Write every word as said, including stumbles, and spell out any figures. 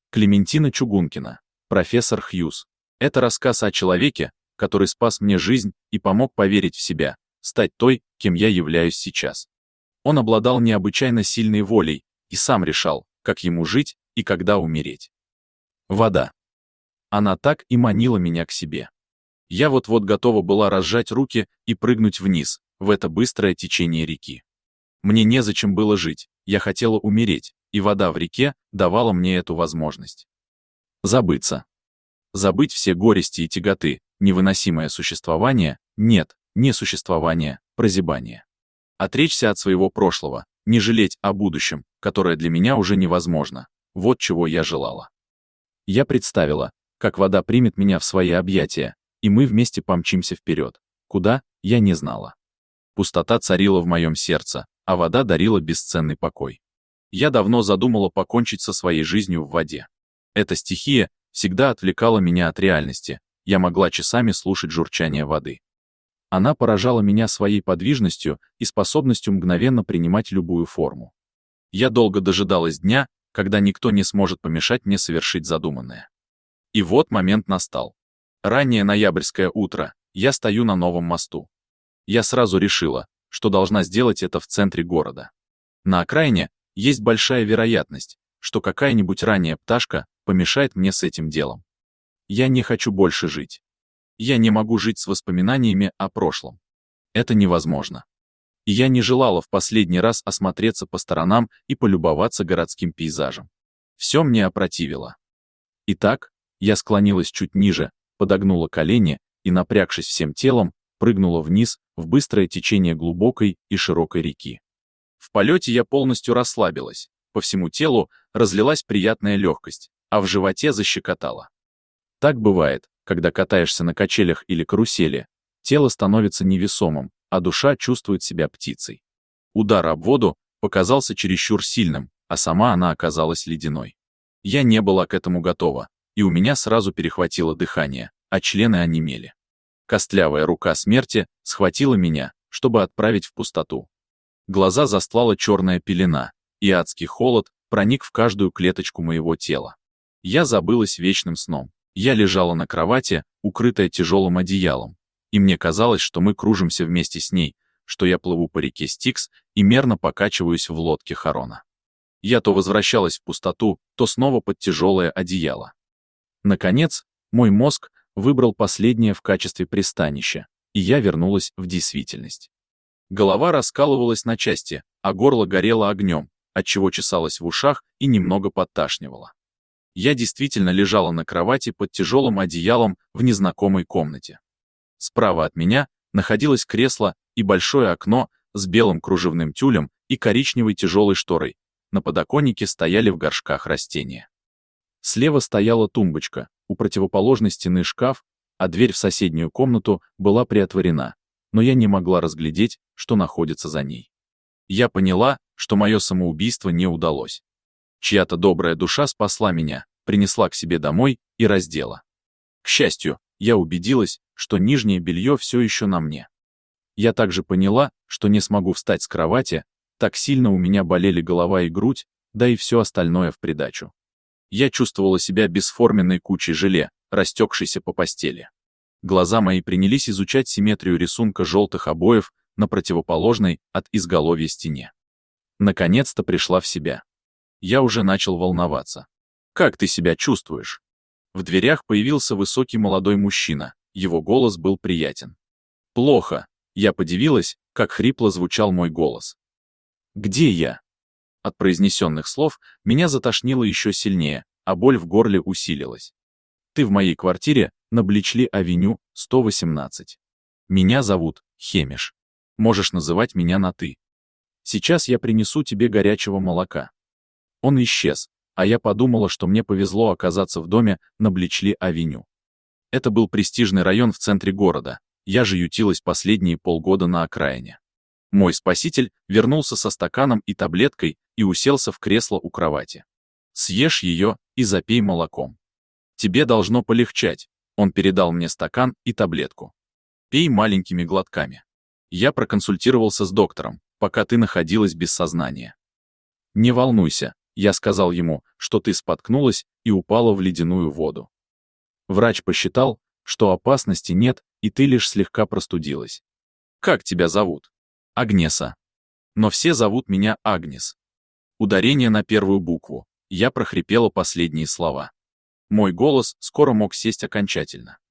Клементина Чугункина. Профессор Хьюз. Это рассказ о человеке, который спас мне жизнь и помог поверить в себя, стать той, кем я являюсь сейчас. Он обладал необычайно сильной волей и сам решал, как ему жить и когда умереть. Вода. Она так и манила меня к себе. Я вот-вот готова была разжать руки и прыгнуть вниз, в это быстрое течение реки. Мне незачем было жить, я хотела умереть, и вода в реке давала мне эту возможность. Забыться. Забыть все горести и тяготы, невыносимое существование, нет, не существование, прозябание. Отречься от своего прошлого, не жалеть о будущем, которое для меня уже невозможно. Вот чего я желала. Я представила, как вода примет меня в свои объятия, и мы вместе помчимся вперед. Куда, я не знала. Пустота царила в моем сердце, а вода дарила бесценный покой. Я давно задумала покончить со своей жизнью в воде. Эта стихия всегда отвлекала меня от реальности, я могла часами слушать журчание воды. Она поражала меня своей подвижностью и способностью мгновенно принимать любую форму. Я долго дожидалась дня, когда никто не сможет помешать мне совершить задуманное. И вот момент настал. Раннее ноябрьское утро, я стою на новом мосту. Я сразу решила, что должна сделать это в центре города. На окраине есть большая вероятность, что какая-нибудь ранняя пташка помешает мне с этим делом. Я не хочу больше жить. Я не могу жить с воспоминаниями о прошлом. Это невозможно. И я не желала в последний раз осмотреться по сторонам и полюбоваться городским пейзажем. Все мне опротивило. Итак, я склонилась чуть ниже, подогнула колени и, напрягшись всем телом, прыгнула вниз в быстрое течение глубокой и широкой реки. В полете я полностью расслабилась, по всему телу разлилась приятная легкость, а в животе защекотало. Так бывает, когда катаешься на качелях или карусели, тело становится невесомым, а душа чувствует себя птицей. Удар об воду показался чересчур сильным, а сама она оказалась ледяной. Я не была к этому готова, и у меня сразу перехватило дыхание, а члены онемели. Костлявая рука смерти схватила меня, чтобы отправить в пустоту. Глаза застлала черная пелена, и адский холод проник в каждую клеточку моего тела. Я забылась вечным сном. Я лежала на кровати, укрытая тяжелым одеялом, и мне казалось, что мы кружимся вместе с ней, что я плыву по реке Стикс и мерно покачиваюсь в лодке Харона. Я то возвращалась в пустоту, то снова под тяжелое одеяло. Наконец, мой мозг выбрал последнее в качестве пристанища, и я вернулась в действительность. Голова раскалывалась на части, а горло горело огнем, отчего чесалось в ушах и немного подташнивало. Я действительно лежала на кровати под тяжелым одеялом в незнакомой комнате. Справа от меня находилось кресло и большое окно с белым кружевным тюлем и коричневой тяжелой шторой. На подоконнике стояли в горшках растения. Слева стояла тумбочка, у противоположной стены шкаф, а дверь в соседнюю комнату была приотворена, но я не могла разглядеть, что находится за ней. Я поняла, что мое самоубийство не удалось. Чья-то добрая душа спасла меня, принесла к себе домой и раздела. К счастью, я убедилась, что нижнее белье все еще на мне. Я также поняла, что не смогу встать с кровати, так сильно у меня болели голова и грудь, да и все остальное в придачу. Я чувствовала себя бесформенной кучей желе, растекшейся по постели. Глаза мои принялись изучать симметрию рисунка желтых обоев на противоположной от изголовья стене. Наконец-то пришла в себя. Я уже начал волноваться. «Как ты себя чувствуешь?» В дверях появился высокий молодой мужчина, его голос был приятен. «Плохо», я подивилась, как хрипло звучал мой голос. «Где я?» От произнесенных слов меня затошнило еще сильнее, а боль в горле усилилась. «Ты в моей квартире на Бличли-авеню, сто восемнадцать. Меня зовут Хемиш. Можешь называть меня на «ты». Сейчас я принесу тебе горячего молока». Он исчез, а я подумала, что мне повезло оказаться в доме на Бличли-авеню. Это был престижный район в центре города, я же ютилась последние полгода на окраине. Мой спаситель вернулся со стаканом и таблеткой и уселся в кресло у кровати. «Съешь ее и запей молоком. Тебе должно полегчать», он передал мне стакан и таблетку. «Пей маленькими глотками. Я проконсультировался с доктором, пока ты находилась без сознания. Не волнуйся, Я сказал ему, что ты споткнулась и упала в ледяную воду. Врач посчитал, что опасности нет, и ты лишь слегка простудилась. Как тебя зовут? Агнеса. Но все зовут меня Агнес. Ударение на первую букву. Я прохрипела последние слова. Мой голос скоро мог сесть окончательно.